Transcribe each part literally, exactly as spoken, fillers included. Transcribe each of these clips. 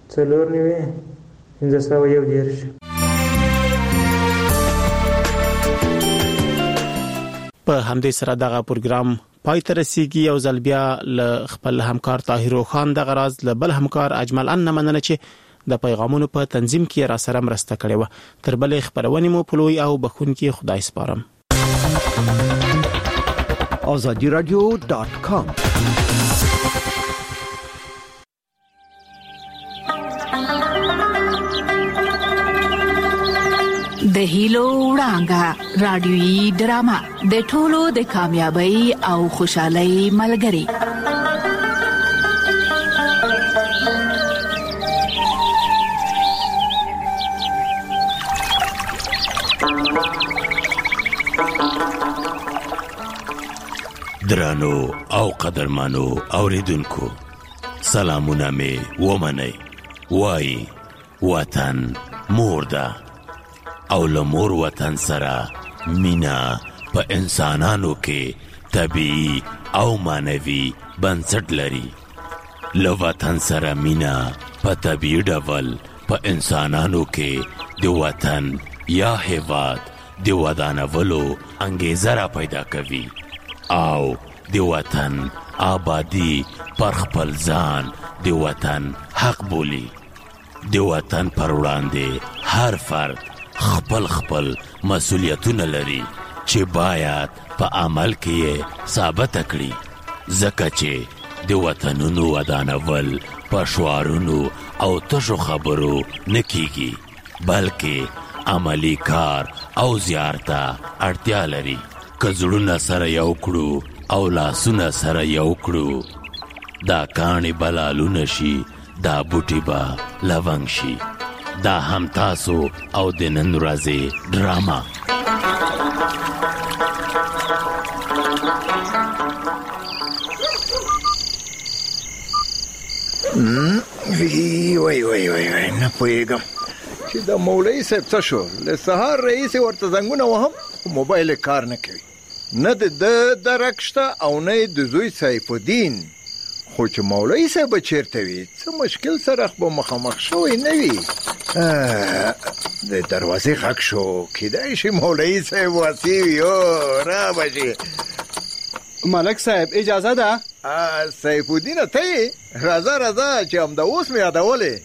څلور نوي پنځه سوه یو دېرش. په همدې سره دغه پروګرام پای ته رسیږي. او ځل بیا له خپل همکار طاهر خان د غراز له بل همکار اجمل ان مننه چې د پیغامونو په تنظیم کې را سره مرسته کړې و. تر بلې خبرونه مو پلوي او بخونکي خدای سپارم. آزادی رادیو دات کام. د هیلو وړانګه رادیويي ډرامه د ټولو د کامیابی او خوشحالۍ ملګری. درانو او قدرمانو اوریدونکو، سلامونه می ومنئ. وای وطن مور ده او لمور وطن سره مینا په انسانانو کې طبيعي او مانوي بنسټ لري. له وطن سره مینا په طبيعي ډول په انسانانو کې د وطن یا هیواد د ودانولو انګیزه را پیدا کوي او د وطن آبادی پر خپل ځان د وطن حق بولی. د وطن پر وړاندې هر فرد خپل خپل مسؤلیتونه لري چې باید په عمل کې ثابت کړي، ځکه چې د وطنونو ودانول په شعارونو او تشو خبرو نه کیږي، بلکې عملی کار او زیارته اړتیا لري. که زړونه سره یو کړو او لاسونه سره یو کړو، دا کاڼي بلالونه شي، دا بوټي به لونګ شي. دا هم تاسو او د نن ورځې ډراما. وی وی وی وی نه پوهېږم چې د مولوي صاحب څه شو. له سهار رئیس ورته زنګونه وهم، موبایل کار نه کوي. نه د ده درک شته او نه د زوی سیف الدین. خو چې مولوي صاحب چیرته وي، څه مشکل سره به مخامخ شوی نه وي. د دروازې غږ شو، کیدای شي مولوي صاحب واسی وي. او را بشي. ملک صاحب اجازه ده؟ سیف الدین ته یې؟ راځه راځه چې همدا اوس مې یادولې.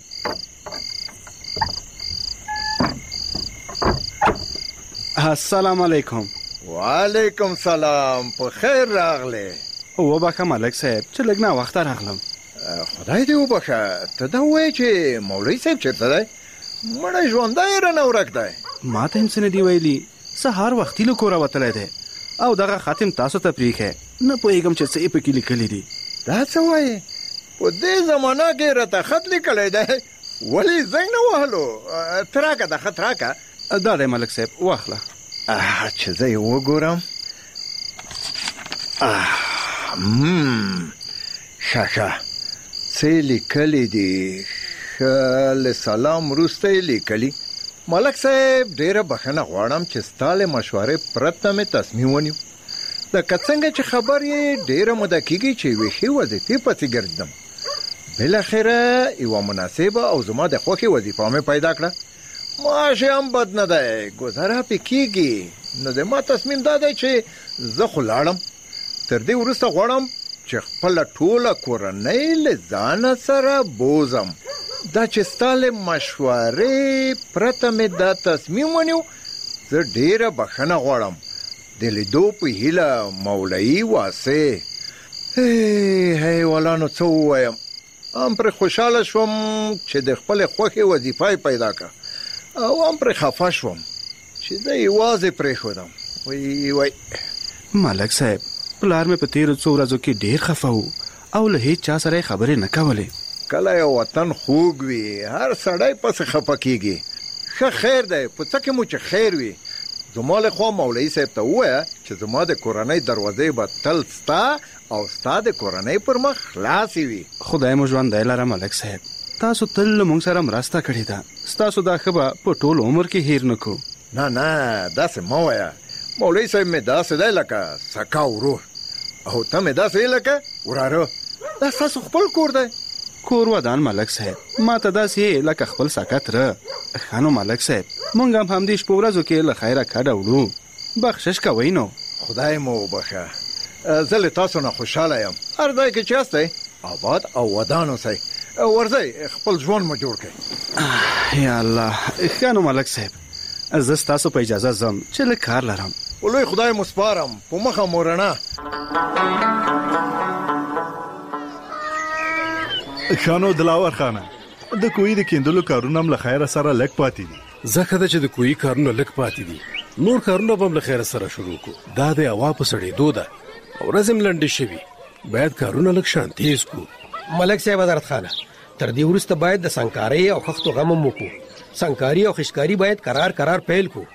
السلام علیکم. وعلیکم سلام. په خیر راغلی. وبخښه ملک صاحب چې لږ ناوخته راغلم. خدای دې وبخښه. ته دا ووایې چې مولوي صاحب چېرته دی؟ مړی ژوندی رانه ورک دی. ما ته هم څه نه دي ویلي. سهار وختي له کوره وتلی دی او دغه ختم تاسو ته پرېښی. نه پوهېږم چې څه یې پکې لیکلي دي. دا څه وایې؟ په دې زمانه کې راته خط لیکلی دی، ولې زنګ نه وهلو؟ ته راکه دا خط راکه. دا دی ملک صاحب، واخله. چې زه یې وګورم. ښه ښه څه یې لیکلي دي؟ ښه له سلام وروسته یې لیکلي: ملک صاحب ډېره بخښنه غواړم چې ستا له مشورې پرته مې تصمیم ونیو. لکه څنګه چې خبر یې ډېره موده کېږي چې یوې ښې وظیفې پسې ګرځېدم. بالاخره یوه مناسبه او زما د خوښې وظیفه مې پیدا کړه. معاش یې هم بد نه دی، ګذاره پې کېږي. نو د ما تصمیم دا دی چې زه خو لاړم. تر دې وروسته غواړم چې خپله ټوله کورنۍ له ځانه سره بوزم. دا چې ستا له مشورې پرته مې دا تصمیم ونیو، زه ډېره بخښنه غواړم. د لیدو په هیله، مولوي واسع. حیوانانو څه ووایم، هم پرې خوشحاله شوم چې د خپلې خوښې وظیفه یې پیدا کړه، او هم پرې خفه شوم چې زه یوازې پرېښودم. وی وی ملک صاحب، پلار مې په تېرو څو ورځو کې ډېر خفه و او له هیڅ چا سره یې خبرې نه کولې. کله یو وطن خوږ وي، هر سړی پسې خفه کېږي. ښه خیر دی، په څه کې مو چې خیر وي. زما له خوا مولوي صاحب ته ووایه چې زما د کورنۍ دروازې به تل ستا او ستا د کورنۍ پر مخ خلاصې وي. خدای مو ژوندی لره ملک صاحب. تاسو تل له موږ سره مرسته کړې ده. ستاسو دا ښه به په ټول عمر کې هیر نه کړو. نه نه داسې مه وایه. مولوي صاحب مې داسې دی لکه سکا ورور، او ته مې داسې یې لکه وراره. دا ستاسو خپل کور دی. کور ودان ملک صاحب ما ته داسې لکه خپل ساکت ره. خانو ملک صاحب مونږ هم همدې شپو ورځو کې له خیره کډه وړو. بخشش کوئ نو. خدای مو وبخښه. زه له تاسو نه خوشحاله یم. هر ځای کې چې یاستئ آباد او ودان اوسئ. ورځئ خپل ژوند مو جوړ کړئ. یا الله. خانو ملک صاحب زه ستاسو په اجازه ځم چې لږ کار لرم. ولوی خدای مو سپارم. په مخه مو رڼا. خانو دلاور خانه د کوی د کیندلو کارونه هم له خیره سره لک پاتې دي. ځکه دا چې د کوی کارونه لک پاتې دي نور کارونه هم له خیره سره شروع کو. دا د هوا په سړېدو ده او ورځم لنډې شوي. باید کارونه لک شان تیز کو. ملک صاحب حضرت خانه تر دې وروسته باید د سنکارۍ او خښتو غم هم وکړو. سنکاري او خشکاري باید قرار قرار پیل کو.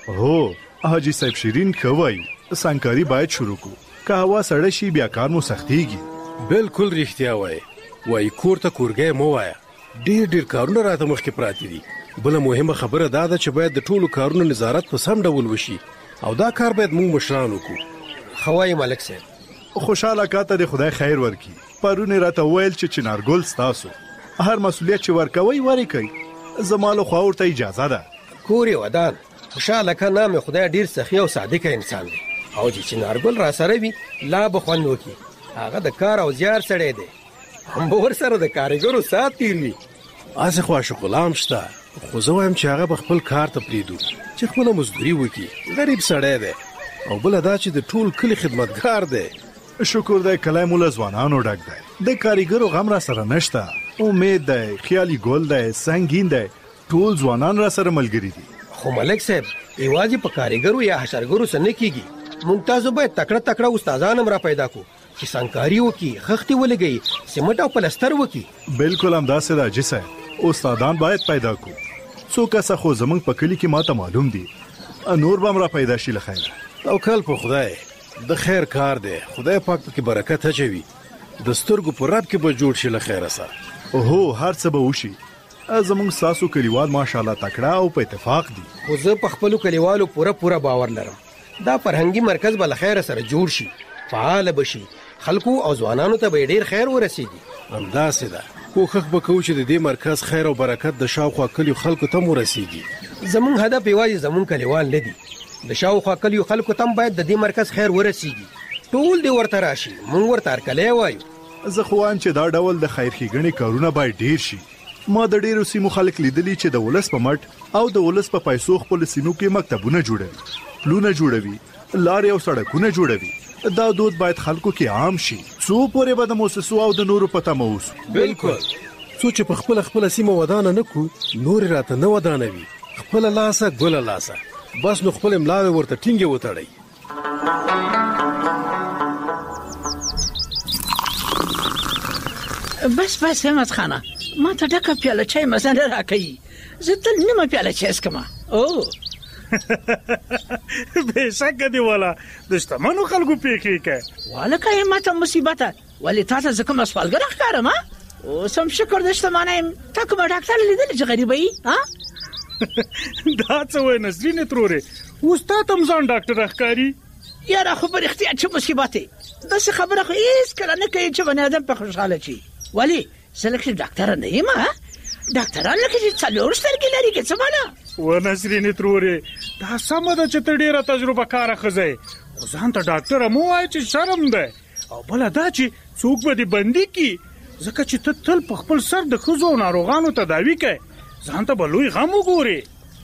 هو حاجی صاحب شیرین کوي سنکاري باید شروع کو. که هوا سړه شي بیا کار مو سختيږي. بالکل رښتیا وایي. وای کور ته کورګې مو وایا. ډیر ډیر کارونه راته مخکې پراته دي. بل مهمه خبره دا ده چې باید د ټولو کارونو نظارت په سم ډول وشي او دا کار باید موږ مشران وکړو. خوای ملک صاحب خوشاله کاته د خدای خیر ورکي. پرونه راته ویل چې چنارګل ستاسو هر مسؤلیت چې ورکوي وري کوي. زماله خو ورته اجازه ده. کوري ودان خوشاله کا نام خدای ډیر سخی او صادق انسان دی او چې چنارګل را سره وي لا بخون وکي. هغه د کار او زیار سره دی. هم ور سره د کارګرو سات تیروي. اسه خو شغلام شته خو زه وایم چې هغه بخپل کار ته پریدو چې خپل مزدوري وکي. غریب سړی دی او بل دا چې د ټول کلی خدمتګار دی. شکر دی کله مولا ځوانانو ډک دی. د کارګرو غم را سره نشته. امید دی خیالي ګل دی سنگین دی. ټول ځوانان را سره ملګری دي. خو ملک صاحب ایوازي په کارګرو یا حشرګرو سره کیږي. ممتاز باید تکړه تکړه استادان هم را پیدا کو چې سنکاري وکي خښتي ولګي سیمټ او پلستر وکي. بالکل هم داسې ده جسه. استادان باید پیدا کو. څوک څه خو زمنګ په کلی کې ماته معلوم دي. نور به را پیدا شي له خیر. او کل په خدای د خیر کار دی. خدای پاک پکې برکت اچوي. د سترګو په رب کې به جوړ شي له خیر سره. اوهو هر څه به وشي. زمونږ ساسو کلیوال ماشاءالله تکړه او په اتفاق دي. خو زه په خپل کلیوالو پوره پوره باور لرم. دا فرهنګي مرکز به له خیر سره جوړ شي. فعال بشي. خلکو او ځوانانو ته به ډیر خیر ورسیږي. همداسې ده. کوښښ وکړو چې د دې مرکز خیر او برکت د شاوخوا کلیو خلکو ته ورسیږي. زمونږ هدف یوازې زمونږ کلیوال نه دي. د شاوخوا کلیو خلکو ته باید د دې مرکز خیر ورسیږي. ټول دې ورته راشي. مونږ ورته هرکلی وایو. زه خو وایم چې دا ډول د خیر ښېګڼې کارونه باید ډیر شي. ما د ډیرو سیمو خلک لیدلي چې د ولس په مټ او د ولس په پیسو خپل سیمو کې مکتبونه جوړوي. پلونه جوړوي. لارې او سړکونه جوړوي. دا دود باید خلکو کې عام شي. څو پورې به د موسسو او د نورو پته موس. بالکل. څو چې په خپل خپل سیمه ودانه نه کو نور راته نه ودانوي. خپل لاسه ګل لاسه بس نو خپل املا ورته ټینګه وتړي. بس بس همت خانه ما ته ډکه پیاله چای مزه نه راکوي. زه تل نیمه پیاله چای څښم. او بېشکه دی والا د شتمنو خلکو پیښې کوي. والکه همت مصیبته ولې تا ته زه کوم سوالګر ښکارم. اوس هم شکر د شتمنۍ یم. تا کومه ډاکټر لیدلی چې غریبه یي؟ دا څه وایي نسرینې ترورې اوس تا ته هم ځان ډاکټر ښکاري؟ یاره خو په رښتیا چې مصیبت دی. داسې خبره خو هېڅکله نه کوي چې بني ادم په خوشحاله شي. ولې زه لکه ډاکټره نه یم. ډاکټران لکه چې څلور سترګې لري که څه معنا؟ و نسرینې ترورې دا سمه ده چې ته ډېره تجربه کاره ښځه یې خو ځان ته ډاکټره مه وایه چې شرم دی. او بله دا چې څوک به دې بندي کړي ځکه چې ته تل په خپل سر د ښځو او ناروغانو تداوي کوې. ځان ته به لوی غم وګورې.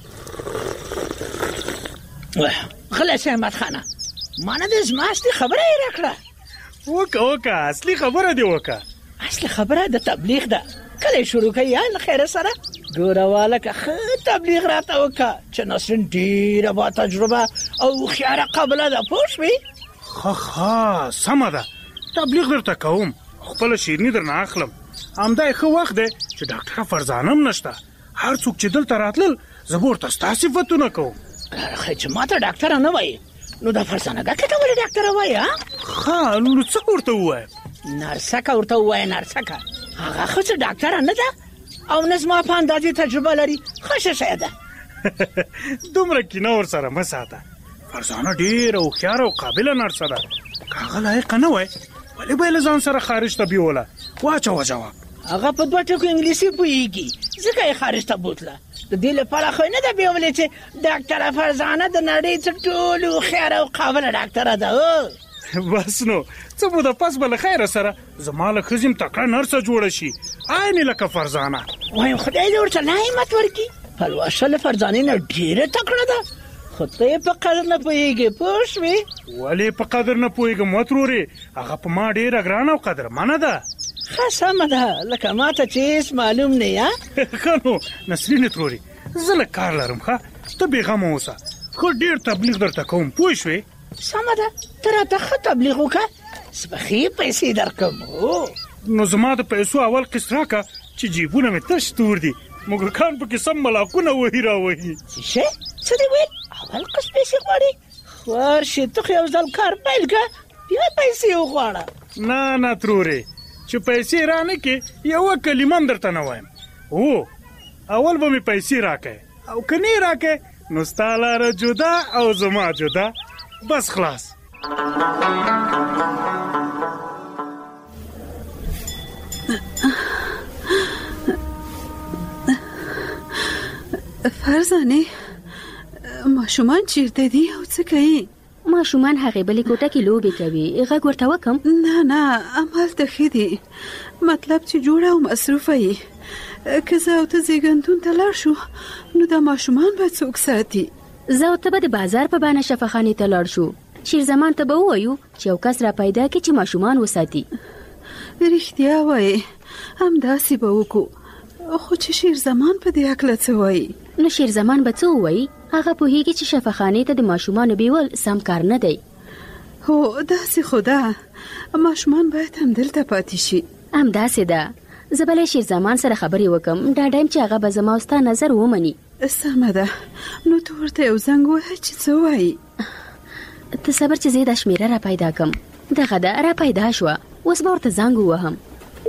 غلی شه احمد خانه ما نه دې زما اصلي خبره یې راکړه. وکه وکه اصلي خبره دې وکه. اصلي خبره د تبلیغ ده. کله شروع کوي یا له خیره سره ګوره والکه ښه تبلیغ راته وکړه چې نسرین ډېره با تجربه او هوښیاره قابله ده. پوه شوې؟ ښه ښه سمه ده تبلیغ درته کوم. خپله شیریني درنه اخلم. همدا ښه وخت دی چې ډاکټره فرزانه هم نشته. هر څوک چې دلته راتلل زه به ورته ستا صفتونه کوم. خیر چې ما ته ډاکټره نه وایي نو دا فرزانهګه ته ولې ډاکټره وایي؟ ښه نو څه ورته ووایم؟ نرسکه ورته ووایه. نرسکه هغه خو څه ډاکټره نه ده او نه زما په اندازې تجربه لري. ښه شی ده. دومره کینه ورسره مه ساته. فرزانه ډېره هوښیاره او قابله نرسه ده. که هغه لایقه نه وای ولې به یې له ځان سره خارج ته بیوله؟ واچوه جواب. هغه په دوه ټکو انګلیسي پوهیږي ځکه یې خارج ته بوتله د دې لپاره خو نه ده بیا ویلې چې ډاکټره فرزانه د نړۍ تر ټولو هوښیاره او قابله ډاکټره ده. بس نو څه موده پس به له خیره سره زما له ښځې م تکړه نرسه جوړه شي عین لکه فرزانه. وایم خدای دې ورته نعمت ورکړي. پلوشه له فرزانې نه ډېره تکړه ده خو ته یې په قدر نه پوهېږې پوه شوې. ولې په قدر نه پوهېږم وترورې هغه په ما ډېره ګرانه او قدرمنه ده. ښه سمه ده لکه ما ته چې هېڅ معلوم نه یا. ښه نو نسرینې ترورې زه لږ کار لرم ښه ته بېغمه اوسه ښه ډېر تبلیغ درته کوم پوه شوې. سمه ده ته راته ښه تبلیغ وکړه زه به ښې پیسې درکړم. نو زما د پیسو اول قسط راکړه چې جیبونه مې تش تور دي موږکان پکې سم ملاکونه وهي راوهي. څه څه دې ویل اول قسط پیسې غواړې؟ خوار شي ته خو یو ځل کار پیل کړه بیا پیسې وغواړه. نه نه ترورې چې پیسې را نه کې یوه کلمه هم درته نه وایم. هو اول به مې پیسې راکړې او که نه یې راکړې نو ستا لاره جدا او زما جدا بس خلاص. فرزانه ماشومان چیرته دي او څه کوي؟ ماشومان هغه بلې کوټه کې لوبې کوي. غږ ورته وکم؟ نه نه همالته ښه دي مطلب چې جوړه او مصروفه یې. که زه او ته زیږنتون ته لاړ شو نو دا ماشومان به څوک ساتي؟ زه او ته به د بازار په بانه شفاخانې ته لاړ شو. شیرزمان ته به ووایو چې یو کس را پیدا کړي چې ماشومان وساتي. رښتیا وایې همداسې به وکړو خو چې شیرزمان په دې هکله څه وایي؟ نو شیرزمان به څه ووایي؟ هغه پوهیږي چې شفاخانې ته د ماشومانو بیول سم کار نه دی. هو داسې خو ده ماشومان باید همدلته پاتې شي. همداسې ده زه به له شیرزمان سره خبرې وکم ډاډه یم چې هغه به زما او ستا نظر ومني. سمه ده نو ته ورته یو زنګ ووهه چې څه وایي. ته صبر چې زه دا شمیره را پیدا کم. دغه ده را پیدا شوه اوس به ورته زنګ ووهم.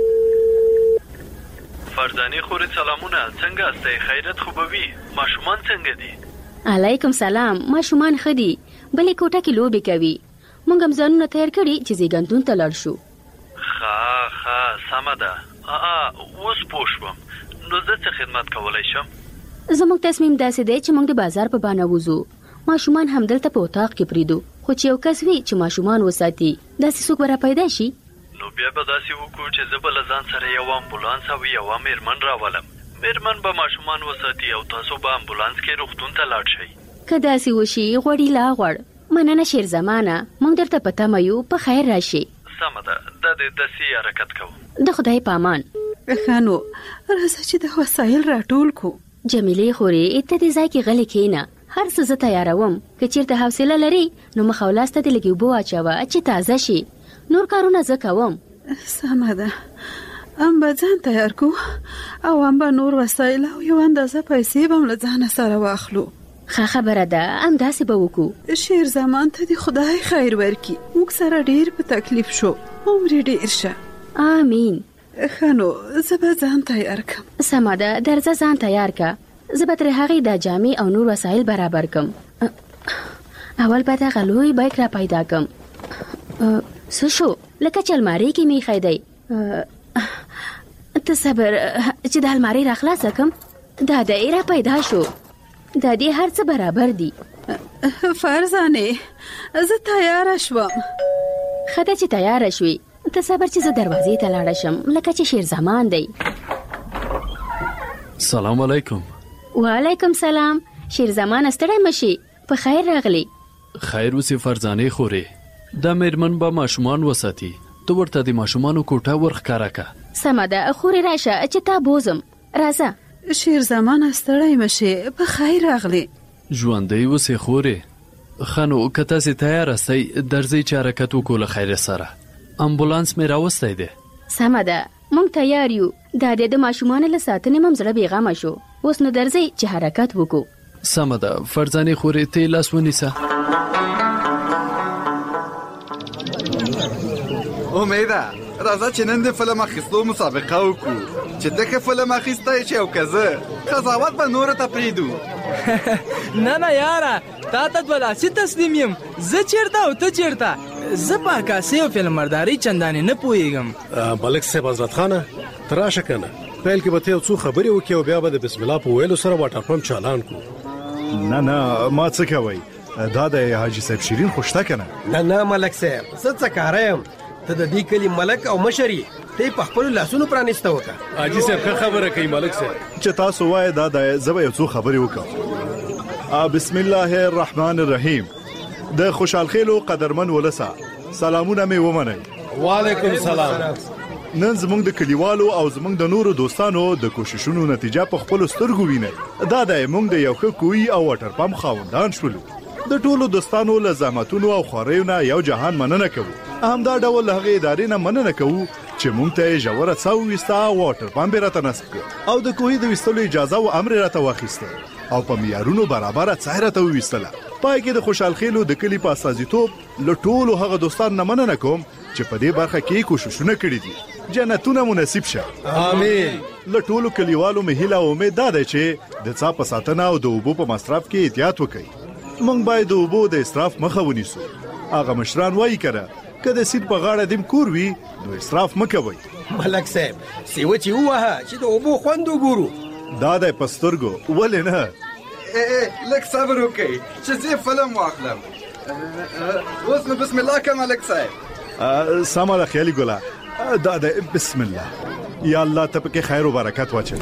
فرزانې خورې سلامونه څنګه استئ خیرت خو به وي ماشومان څنګه دي؟ علیکم سلام ماشومان ښه دي بلې کوټه کې لوبې کوي. موږ هم ځانونه تیار کړي چې زیږنتون ته لاړ شو. ښه ښه سمه ده. اوس پوه شوم نو زه څه خدمت کولی شم؟ زموږ تصمیم داسې دی چې موږ د بازار په بانه وځو. ماشومان همدلته په اتاق کې پریدو خو چې یو کس وي چې ماشومان وساتي داسې څوک به را پیدا شي. نو بیا به داسې وکړو چې زه به له ځان سره یو امبولانس او یوه میرمن راولم. میرمن به ماشومان وساتي او تاسو به امبولانس کې روغتون ته لاړ شئ. که داسې وشي غوړي لا غوړ. مننه شیرزمانه موږ درته په تمه یو په خیر راشي. سمه ده دا د داسې حرکت کوو. د خدای په امان. ښه نو راځه چې د وسایل راټول کو. جمیلې خورې ته دې ځای کې غلې کښېنه هر څه زه تیاروم. که چېرته حوصله لري نو مخ او لاس ته دې لږې اوبه واچوه چې تازه شي. نور کارونه زه کوم. سمه ده ام به ځان تیار کو او ام به نور وسایل او یو اندازه پیسې به هم له ځانه سره واخلو. ښه خبره ده همداسې به وکړو. شیرزمان ته دې خدای خیر ورکړي موږ سره ډېر په تکلیف شو عمر ډېر شه. آمین. ښه نو زه به ځان تیار کړم. سمه ده درځه ځان تیار که. زه به ترې هغې دا جامې او نور وسایل برابر کړم. اول به دغه لوی بیک را پیدا کړم. څه شو لکه چې المارۍ کې مې ایښی دی. ته صبر چې د المارۍ را خلاصه کړم. دا دی را پیدا شو. دا دې هر څه برابر دي. فرزانې زه تیاره شوم. ښه ده چې تیاره شوې. ته صبر چې زه دروازې ته لاړه شم لکه چې شیرزمان دی. سلام علیکم. وعلیکم سلام. شیرزمان ستړی مشي په خیر راغلی. خیر اوسې فرزانې خورې دا میرمن به ماشومان وساتي. ته ورته د ماشومانو کوټه ورښکاره که. سمه ده خورې راشه چې تا بوزم. راځه. شیرزمان ستړی مشي په خیر راغلی. ژوندی اوسې خورې. ښه نو که تاسې تیار استئ درځئ چې حرکت وکړو له خیر سره. امبولانس مې راوستی دی. سمه ده موږ تیار یو. دا د ماشومانو له ساتنې مم زړه بېغمه شو. اوس نو درځئ چې حرکت وکړو. سمه ده فرزانې خورې ته یې لاس ونیسه. امیده راځه چې نن د فلم اخیستو مسابقه وکړو چې دغه فلم اخیستی چې او که زه قضاوت به نورو ته پرېږدو. نه نه یاره تا ته دوه لاسي تسلیم یم. زه چېرته او ته چېرته زه په عکاسۍ او فلمبردارۍ چندانې نه پوهېږم. ملک صاحب حضرت خانه تراشه کنه پیل کې به ته یو څو خبرې وکړې او بیا به د بسم الله په ویلو سره واټر پمپ چالان کو. نه نه ما څه کوي دا د حاجی صاحب شیرین خوشته کنه. نه نه ملک صاحب زه څه کارایم ته د دې کلی ملک او مشري ته په خپل لاسونو پرانیسته وکړه. حاجی صاحب ښه خبره کوي ملک صاحب چې تاسو وای دا د زبې یو څو خبرې وکړم. بسم الله الرحمن الرحیم. د خوشحال خیلو قدرمن ولسا سلامونه مې ومنئ. وعلیکم السلام. نن زمونږ د کلیوالو او زمونږ د نورو دوستانو د کوششونو نتیجه په خپل سترګو وینئ. دا د موږ د یو ښه کوی او واټر پمپ خاوندان شولو. د ټولو دوستانو له زحمتونو او خواريو نه یو جهان مننه کوو. همدا ډول هغه ادارې نه مننه کوو چې موږ ته ژوره څاو وستا واټر پمپ راته نصب کړ او د کوی د وستلو اجازه او امر راته واخیسته او په معیارونو برابر ځای راته وستله. پای کې د خوشحال خیلو د کلی په اساسیتوب له ټولو هغه دوستان نه مننه کوم چې په دې برخه کې کوششونه کړې دي. جنتونه مناسب شه. امين. له ټولو کلیوالو مې هیله او امید ده چې د څا په ساتنه او د اوبو په مصرف کې احتیاط وکړي. موږ باید د اوبو د اسراف مخه ونیسو. هغه مشران وایي کړه که د سید په غاړه دیم کور وي نو اسراف مکوئ. ملک صاحب سیو چې وه چې د اوبو خوند وګورو. دا د پسترګو ولې نه لک صبر وکړئ چې زه فلم واخلم. اوس نو بسم الله کوم ملک صاحب. سمه خیالي ګولا دا د بسم الله. یا الله ته پکې خیر او برکت واچوي.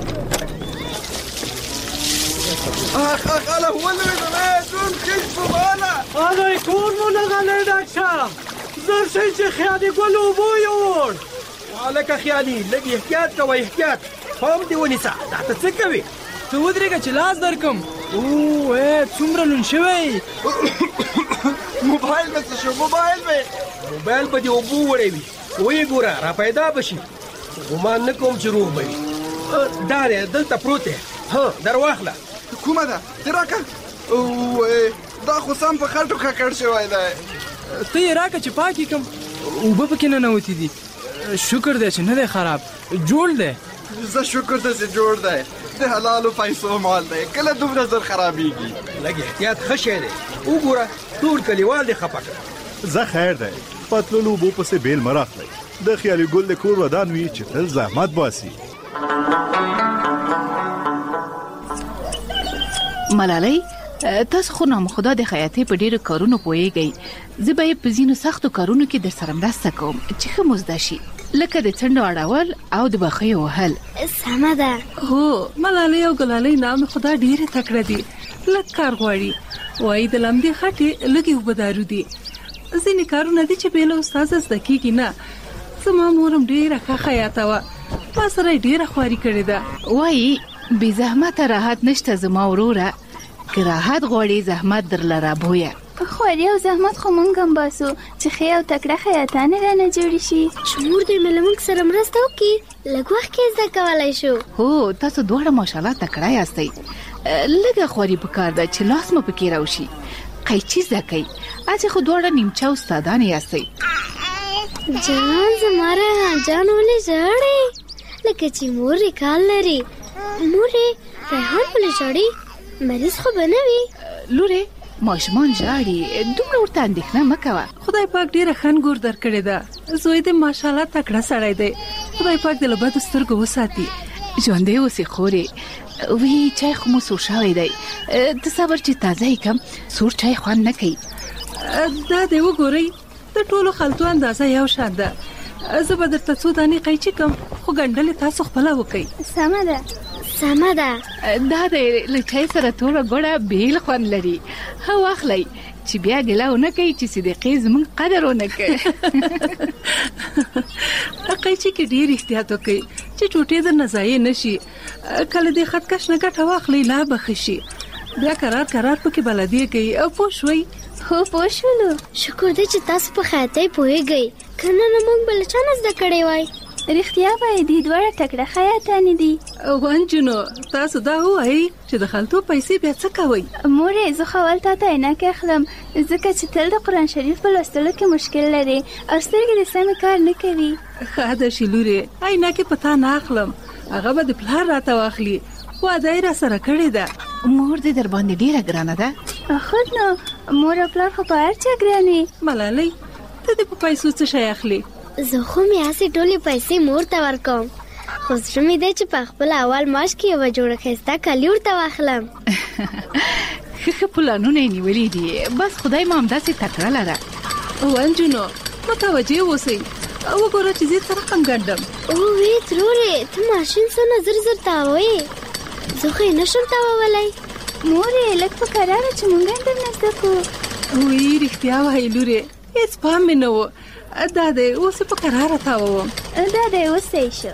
اخ اخ اله ولې نه دون خش په بالا اله کور مو نه غلې ډاکټر زر شي چې خیالي ګلو بو یور والکه خیالي لګي احتیاط کوه احتیاط هم دی ونیسه دا ته څه کوي ته ودرېږه چې لاس درکم. او اے څومره لون شوی موبایل مې شو موبایل مې موبایل په دې اوبو وړې وي وې ګوره را پیدا بشي ګمان نه کوم چې روغ وي. دا دلته پروت دی ها درواخله. کومه ده تراکه او دا خو سم په خټو ککړ شوی دی. ته یې راکه چې پاکې کم اوبه پکې نه نوتې دي. شکر دی چې نه دی خراب جوړ دی. زه شکر دی چې جوړ دی د حلالو پیسو مال دی کله دومره زر خرابېږي. لږ احتیاط ښه شی دی وګوره ټول کلیوال دې خفه کړه. زه خیر دی پتلون اوبو پسې بیل مه راخلئ. د خیالي ګل د کور ودان وي چې تل زحمت باسي. ملالۍ تاسو خو نام خدا د خیاطۍ په ډیرو کارونو پوهیږئ. زه به په ځینو سختو کارونو کې در سره مرسته کوم چې ښه مزده شي لکه د څنډو اړول او د بخیو وهل. سمه ده. هو ملالۍ او ګلالۍ نام خدا ډیره تکړه دي. لږ کار غواړي وایي د لمدې خټې لږې اوبه دارو دي. ځینې کارونه دي چې بې له استاده زده کېږي نه. زما مورم ډیره ښه خیاطه وه ما سره یې ډیره خواري کړې ده. وایي بې زحمته راحت نشته زما وروره که راحت غواړي زحمت درله رابویه. خواري او زحمت خو مونږ هم باسو چې ښې او تکړه خیاطانې رانه جوړې شي. چې مور دې مې له موږ سره مرسته وکړي لږ وخت کې زده کولی شو. هو تاسو دواړه ماشاءالله تکړه یاستئ. لږه خواري پکار ده چې لاس مو پکې راوشي. قیچي زده کوئ اچې خو دواړه نیمچه استادانې یاستئ. جان زما ریحان جان ولې ژاړې لکه چې مور یې کال لري. مور یې ریحان ولې ژاړي مریض خو به نه وي. لورې ماشومان ژاړي دومره ورته اندېښنه مه کوه. خدای پاک ډیره ښه انګور درکړې ده. زوی دې ماشاءالله تکړه سړی دی. خدای پاک دې له بدو سترګو وساتي. ژوندی اوسې خورې. وی چای خو مو سور شوی دی. ته صبر چې تازه یې کم سور چای خوند نه کوي. دا دې وګورئ د ټولو خلطو اندازه یو شان ده. زه به درته څو دانې قیچي کم خو ګنډلې تاسو خپله وکئ. سمه ده سمه ده. دا د له چای سره توره ګوړه بیل خوند لري. ښه واخلئ چې بیا ګیله ونه کوي چې صدیقې زموږ قدر ونه کوي. قیچي کې ډېر احتیاط وکئ چې ټوټې درنه ضایع نه شي. کله دې خطکش نه ګټه واخلئ لا به ښه شي. بیا قرار قرار پکې بلدیه کوي او پوه شوئ. هو پوه شولو. شکر دی چې تاسو په خیاطۍ پوهېږئ که نه نو موږ به له چا نه زده کړی وای. رښتیا وایي دوی دواړه تکړه خیاطانې دي. ونجونو تاسو دا ووایئ چې د خلطو پیسې بیا څه کوئ؟ مورې زه خو اول تا ته عینکې اخلم ځکه چې تل د قرآن شریف په لوستلو کې مشکل لري او سترګې دې سمې کار نه کوي. ښه ده شي لورې عینکې په تا نه اخلم هغه به د پلار راته واخلي. واده یې را سره کړې ده. مور دې در باندې ډیره ګرانه ده. خود نو مور او پلار خو په هر چا ګرانې. ملالۍ ته د په پیسو څه شی اخلي؟ زه خو مې هسې ټولې پیسې مور ته ورکوم، خو زړه مې دی چې په خپل اول معاش کې یوه جوړه ښایسته کالي ورته واخلم. ښه ښه پلانونه یې نیولي دي، بس خدای مو همداسې تکړه لره. ونجونو متوجه اوسئ، وګوره چې زه څه رقم ګڼم. اوې ترورې ته ماشین څونه زر زر تاووې، زه خو یې نشم تاوولی. مورې لږ په کراره چې مونږ هم درنه زده کړو. وی رښتیا وایې لورې، هېڅ پام مې نه و. دا دی اوس په کراره تاووم. دا دی اوس صحیح شو.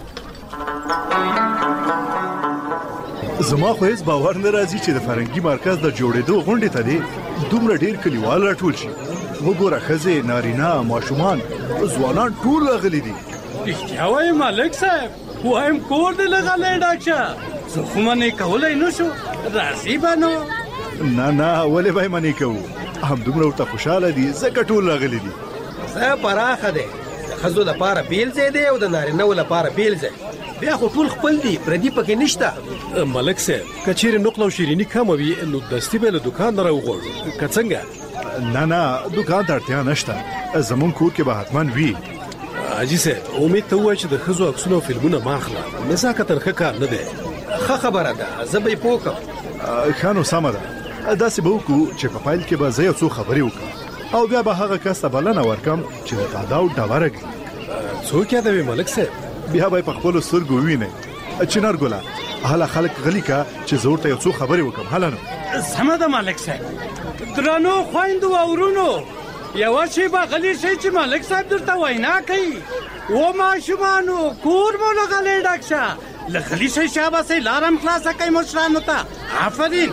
زما خو هیڅ باور نه راځي چې د فرنګي مرکز د جوړېدو غونډې ته دی دومره ډیر کلیوال راټول شي. وګوره ښځې، نارینه، ماشومان، ځوانان ټول راغلي دي. رښتیا وایې ملک صاحب، وایم کور دې لغلی ډاک شه، زه خو منې کولی نه شو، راځي به نو. نه نه ولې به یې منې کوو، همدومره ورته خوشحاله دي ځکه ټول راغلي دي. ځای پراخه دی، د ښځو لپاره بیل ځای دی او د نارینهو لپاره بیل ځای. بیا خو ټول خپل دي، پردي پکې نشته. ملک صاحب که چیرې نقل او شیریني کمه وي نو دستي به له دوکان نه راوغواړو که څنګه؟ نه نه دوکان ته اړتیا نشته، زمونږ کور کې به حتما وي. حاجي صاحب امید ته ووایه چې د ښځو عکسونه او فلمونه مه اخله، نزاکتن ښه کار نه دی. ښه خبره ده، زه به یې پوه کړم. ښه نو سمه ده، داسې به وکړو چې په پیل کې به زه یو څو خبرې وکړم او بیا به هغه کس ته بلنه ورکړم چې د تاداو ډبره ږدي. څوک یادوي ملک صاحب؟ بیا به یې په خپلو سترګو ووینئ. چنار ګله هله خلک غلي که چې زه ورته یو څو خبرې وکړم. هله نو سمه ده ملک صاحب. درنو خویندو او ورونو، یوه شیبه غلی شئ چې ملک صاحب درته وینا کوي. و ماشومانو کور مو له غلی ډک شه، له غلی شئ شاباسئ، لاره هم خلاصه کوئ مشرانو ته. آفرین.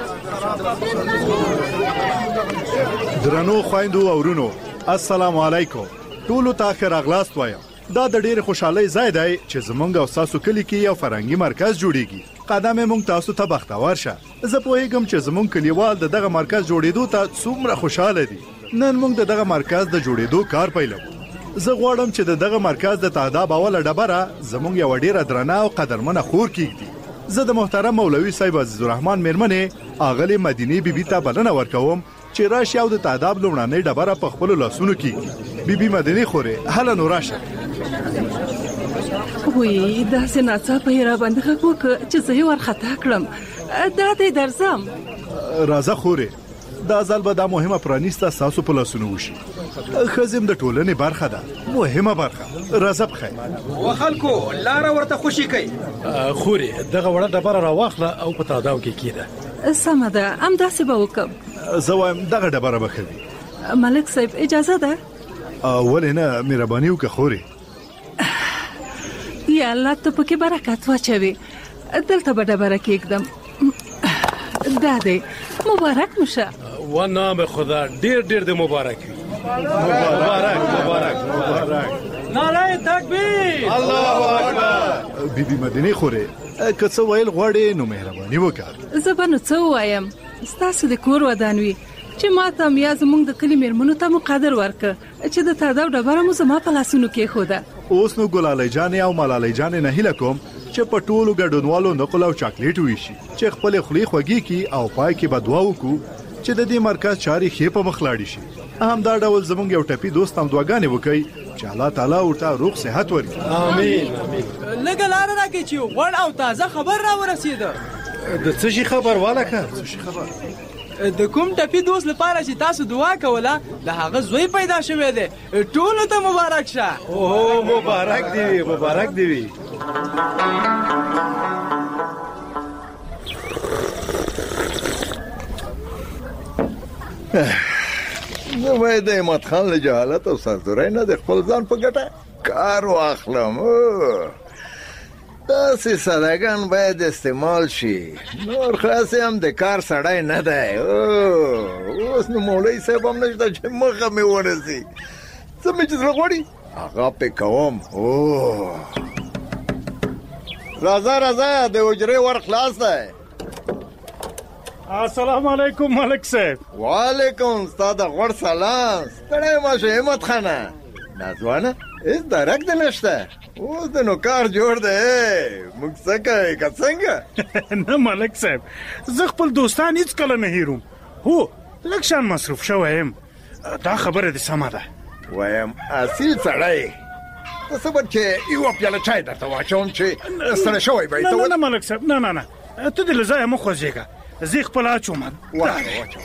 درنو خویندو او ورونو، السلام علیکم. ټولو ته ښه راغلاست وایم. دا د ډېرې خوشحالۍ ځای دی چې زمونږ او ستاسو کلي کې یو فرهنګي مرکز جوړیږي. قدم یې موږ تاسو ته بختور شه. زه پوهیږم چې زمونږ کلیوال د دغه مرکز جوړېدو ته څومره خوشحاله دي. نن موږ د دغه مرکز د جوړېدو کار پیلوو. زه غواړم چې د دغه مرکز د تاداب اوله ډبره زمونږ یوه ډېره درنه او قدرمنه خور کېږدي. زه د محترم مولوي صاحب عزیزالرحمن میرمنې اغلې مدینې بیبي ته بلنه ورکوم چې راشي او د تاداب لومړنۍ ډبره په خپلو لاسونو کېږدي. بیبي مدینې خورې، هله نو راشه. وی داسې ناڅاپه یې راباندې غږ وکړه چې زه یې ورخطا کړم. دا دی درځم. راځه خورې، دا ځل به دا مهمه پرانیسته ستاسو په لاسونو وشي. ښځې د ټولنې برخه ده، مهمه برخه. راځه بخیر. و خلکو لاره ورته خوشي کوي. خورې دغه وړه ډبره راواخله او په تاداو کې کېده. سمه ده، همداسې به وکړم. زه وایم دغه ډبره به ښه وي. ملک صاحب اجازه ده؟ ولې نه، مهرباني وکړه خورې. یا الله ته پکې برکت واچوي. دلته به ډبره کېږدم. دا دی مبارک مشه. و نام خدا ډیر ډیر د مبارک وي. مبارک مبارک مبارک. نعره تکبیر، الله اکبر. بیبي مدینې خورې که څه ویل غواړې نو مهرباني وکړه. زه به نو څه ووایم، ستاسو د کور ودان وي چې ما ته یا زموږ د کلي میرمنو ته مو قدر ورکړه چې د تاداو ډبره مو زما په لاسونو کېښوده. اوس نو ګلالۍ جانې او ملالۍ جانې نه هیله کوم چې په ټولو ګډونوالو نقل او چاکلیټ ویشي چې خپلې خولې خوږې کړي او پای کې به دعا وکړو چې د دې مرکز چارې ښې په مخ لاړې شي. همدا ډول زموږ یو ټپي دوست هم دعاګانې وکړي چې الله تعالی ورته روغ صحت ورکړي. امین امین. لږه لاره راکړئ چې غوړ او تازه خبر راورسېده. د څه شي خبر والکه؟ څه شي خبر؟ د کوم ټپي دوست لپاره چې تاسو دعا کوله د هغه زوی پیدا شوی دی. ټولو ته مبارک شه. اوه مبارک دی وي، مبارک دی وي. زه باید د احمد خان له جهالت او سرزورۍ نه د خپل ځان په ګټه کار واخلم. داسې سادهګان باید استعمال شي. نور خاص هم د کار سړی نه دی. اوس نو مولوي صاحب هم نشته چې مخه مې ورسي. څه مې چې زړه غواړي هغه پې کوم. راځه راځه د حجرې ور خلاص دی. السلام علیکم ملک صاحب. وعلیکم. ستا د غوړ سلام. ستړی مه شې احمد خانه. ناځوانه هېڅ درک دې نشته. اوس د نو کار جوړ دی. موږ څه کوې که څنګه؟ نه ملک صاحب، زه خپل دوستان هېڅکله نه هېروم. هو لږ شان مصروف شوی یم. دا خبره دې سمه ده. وایم اصیل سړی ته صبر چې یو پیاله چای درته واچوم چې ستړی شوی به نه نه ملک صاحب نه نه نه ته دې له ځایه مه خوځېږه زه خپل اچوم واچوه واچوه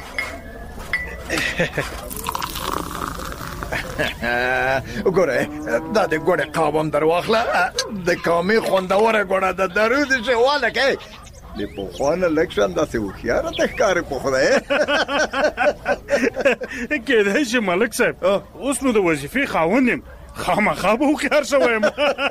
ګوره دا د ګوړې قاب هم در واخله د کامې خوندوره ګوړه د درود شواله کې د پخوا نه لږ شان داسې هوښیاره ته ښکارې په خدای کېدای شي ملک صاحب اوس نو د وظیفې خاوند یم خامخا به هوښیار شوی یم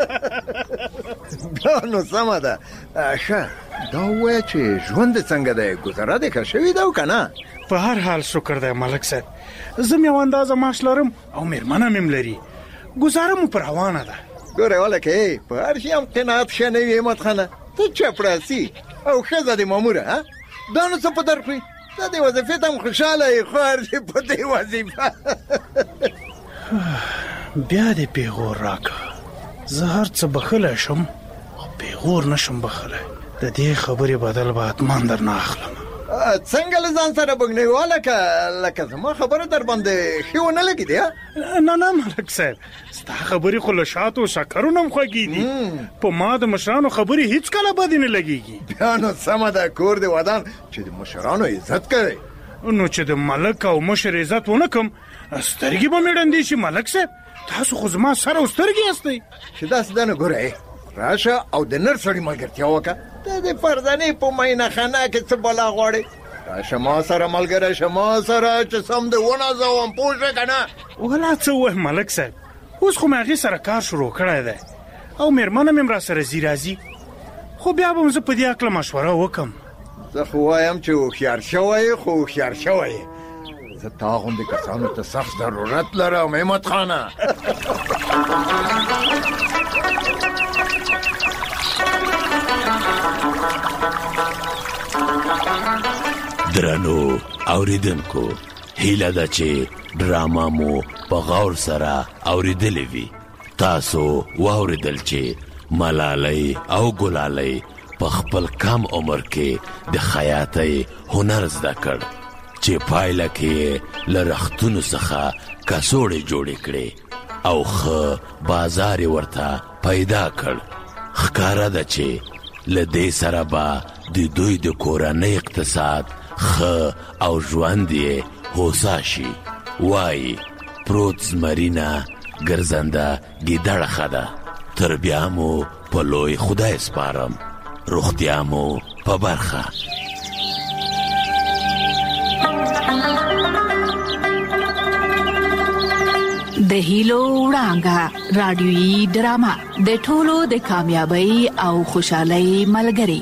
بیا نو سمه ده ښه دا ووایه چې ژوند دې څنګه دی ګذره دې ښه شوې ده او که نه په هر حال شکر دی ملک صاحب زه م یو اندازه معاش لرم او مېرمنه مې م لري ګزاره مو په روانه ده ګوره ولکې په هر شي هم قناعت ښه نه وي همت خانه ته چپړاسي او ښځه دې ماموره دا نو څه په در کړي دا دې وظیفې ته هم خوشحاله یې خو هر شي په دې وظیفه بیا دې پیغور راکړه زه هر څه بخلی شم خو پیغور نشم بخلی د دې خبرې بدل به حتمان در نه اخلم څنګه له ځان سره بګنیوا لکه لکه زما خبره در باندې ښې ونه لګېدې نه نه ملک صاحب ستا خبرې خو له شاتو او شکرو نه هم خوږې دي په ما د مشرانو خبرې هېڅکله بدې نه لګېږي بیا نو سمه ده کور دې ودان چې د مشرانو عزت کوي نو چې د ملک او مشر عزت ونه کړم سترګې به مې ړندې شي ملک صاحب تاسو خو زما سر او سترګې یاستئ چې داسې ده نو ګوره راشه او د نر سړي ملګرتیا وکړه ته د پردنې په مینه خانه کې څه بلا غواړې راشه ما سره ملګری شه ما سره چې سم دې ونازوم پوه شوې که نه ولا څه ووایم ملک صاحب اوس خو مې هغې سره کار شروع کړی دی او مېرمنه مې هم را سره ځي راځي خو بیا به م زه په دې هکله مشوره وکړم زه خو وایم چې هوښیار شوی خو هوښیار شوی زه تا غوندې کسانو ته سخت ضرورت لرم همت خانه درنو اوریدونکو هیله ده چې ډراما مو په غور سره اوریدلې وي تاسو واوریدل چې ملالۍ او ګلالۍ په خپل کم عمر کې د خیاطۍ هنر زده کړ چې پایله کې له رختونو څخه کڅوړې جوړې کړې او ښه بازار یې ورته پیدا کړ ښکاره ده چې له دې سره به د دوی د کورنۍ اقتصاد ښه او ژوند یې هوسا شي وایي پروت زمرینه ګرځنده ګیدړه ښه ده تر بیا مو په لوی خدای سپارم روغتیا مو په برخه د هیلو وړانګه رادیویي ډرامه د ټولو د کامیابی او خوشحالۍ ملګری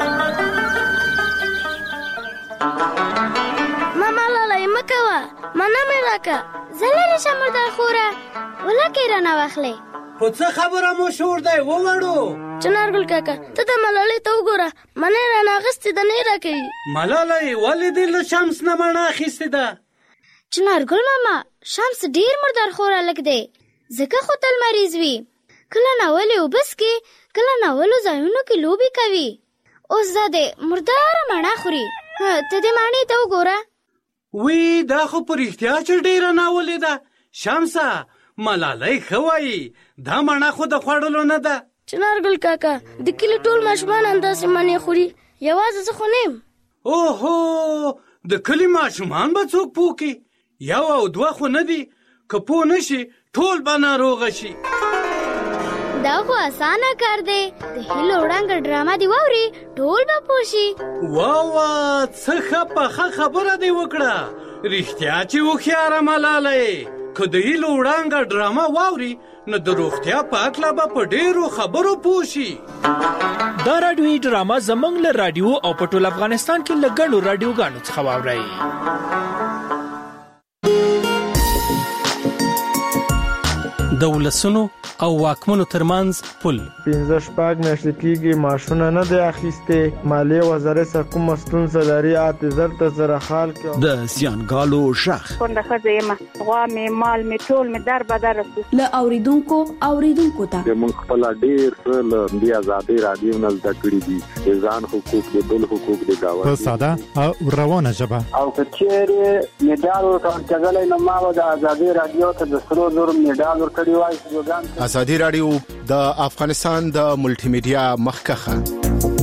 ماما لاله مکوا مانا مې راکا زلری شمردار خوره ولکه رانه واخلې خو څه خبره مو شور دی ووړو چنارګل کاکا ته د ملالۍ ته وګوره منې رانه اغستې د نه راکوي ملالۍ ولې دې له شمس نه مڼه اخیستې ده چنارګل ماما شمس ډیر مردار خوره لګ دی ځکه خو تل مریض وي کله ناولې وبس کې کله ناولو ځایونو کې لوبې کوي اوس دا دې مردار مڼه خوري ته دې مڼې ته وګوره وی دا خو په رښتیا چې ډیره ناولې ده شمسه ملالۍ ښه وایي دا مڼه خو د خوړلو نه ده چنارګل کاکا د کلي ټول ماشومان همداسې مڼې خوري یوازې زه خو نه یم اوهو د کلي ماشومان به څوک پوه کړي یو او دوه خو نه دي که پوه نه شي ټول به ناروغه شي دا خو اسانه کار دی د هیلو وړانګه ډرامه دی واوري ټول به پوه شي واوا څه ښه پخه خبره دی وکړه رښتیا چې هوښیاره ملالۍ که د هیلو وړانګه ډرامه واوري نو د روغتیا په هکله به په ډېرو خبرو پوه شي دا راډیویي ډرامه زموږ له راډیو او په ټول افغانستان کې له ګڼو راډیوګانو څخه واورئ د ولسونو او واکمنو ترمنځ پل. پنځه شپږ میاشتې کېږي ماشونه نه دی اخیستې. مالیې وزارت څخه کومه ستونزه لري اته زر ته زره خال کې. د زیانګالو شخ کونډه ښځه یم، غوا مې مال مې ټول مې در بدر رسو. له اوریدونکو اوریدونکو ته موږ خپل ډېر څه له دې ازادي رادیو نه زده کړي دي، ځان حقوق دي، بل حقوق دي دا په ساده او روانه ژبه. او کچېره میډال ورکړل نو ما د ازادي رادیو ته د سرو زر میډال ورکړی وای. ازادي رادیو د افغانستان د ملټي میډیا مخکخه